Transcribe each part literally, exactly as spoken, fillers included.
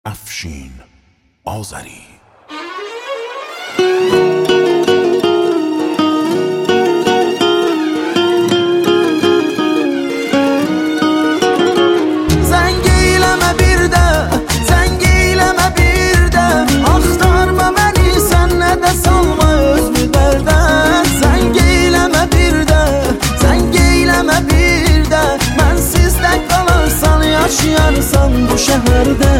افشین آذری. Zəng eyləmə bir də, zəng eyləmə bir də, axtarma məni, sən nə də salma özünü dərdə. Zəng eyləmə bir də, zəng eyləmə bir də, mənsiz də qalarsan, yaşayarsan bu şəhərdə.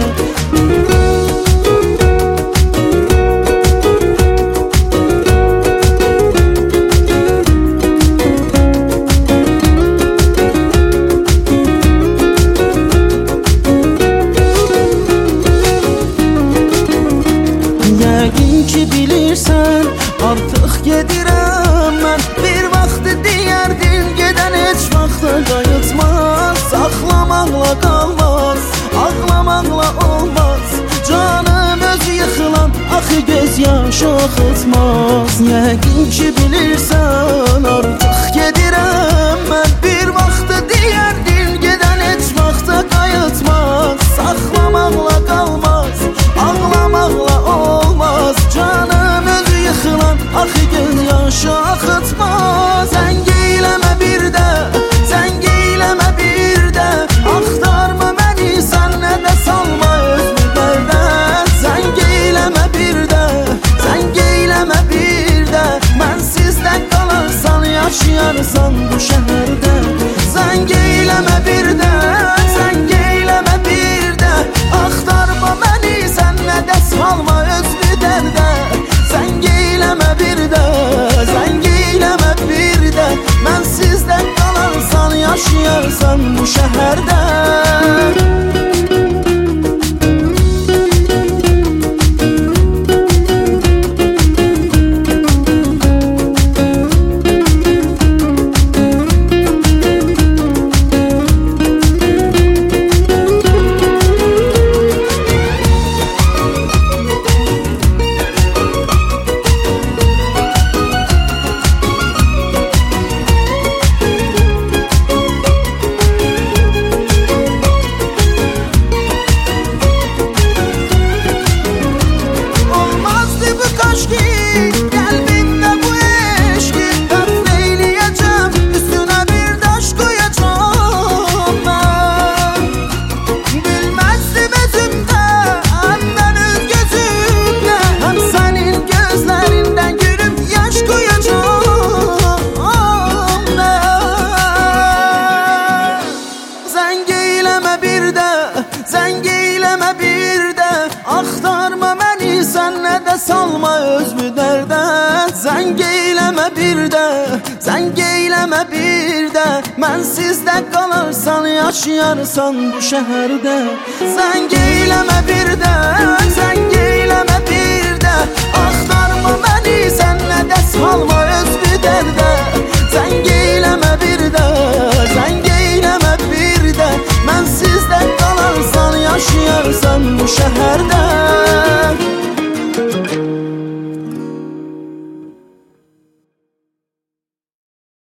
Yəqin ki bilirsən, artıq gedirəm mən. Bir vaxt deyərdin, gedən heç vaxtda qayıtmaz. Saxlamaqla qalmaz, ağlamaqla olmaz. Canım öz yıxılan, axı göz yaşı axıtmaz. Yəqin ki bilirsən, artıq gedirəm mən. Bir vaxt deyərdin, gedən heç vaxtda qayıtmaz. Saxlamaqla qalmaz, ağlamaqla olmaz. Canım öz yıxılan, axı göz yaşı axıtmaz. Zəng eyləmə bir də, zəng eyləmə bir də, axtarma məni, sən nə də salma özünü dərdə. Zəng eyləmə bir də, zəng eyləmə bir də, mənsiz də qalarsan, yaşayarsan bu şəhərdə. Zəng eyləmə bir də, zəng eyləmə bir də, axtarma məni, sən nə də salma özünü dərdə. Zəng eyləmə bir də, zəng eyləmə bir də, mənsiz də qalarsan, yaşayarsan bu şəhərdə. Zəng eyləmə bir də, axtarma məni, sən nə də salma özünü dərdə. Zəng eyləmə bir də, zəng eyləmə bir də, mənsiz də qalarsan, yaşayarsan bu şəhərdə. Zəng eyləmə bir də, zəng eyləmə bir də,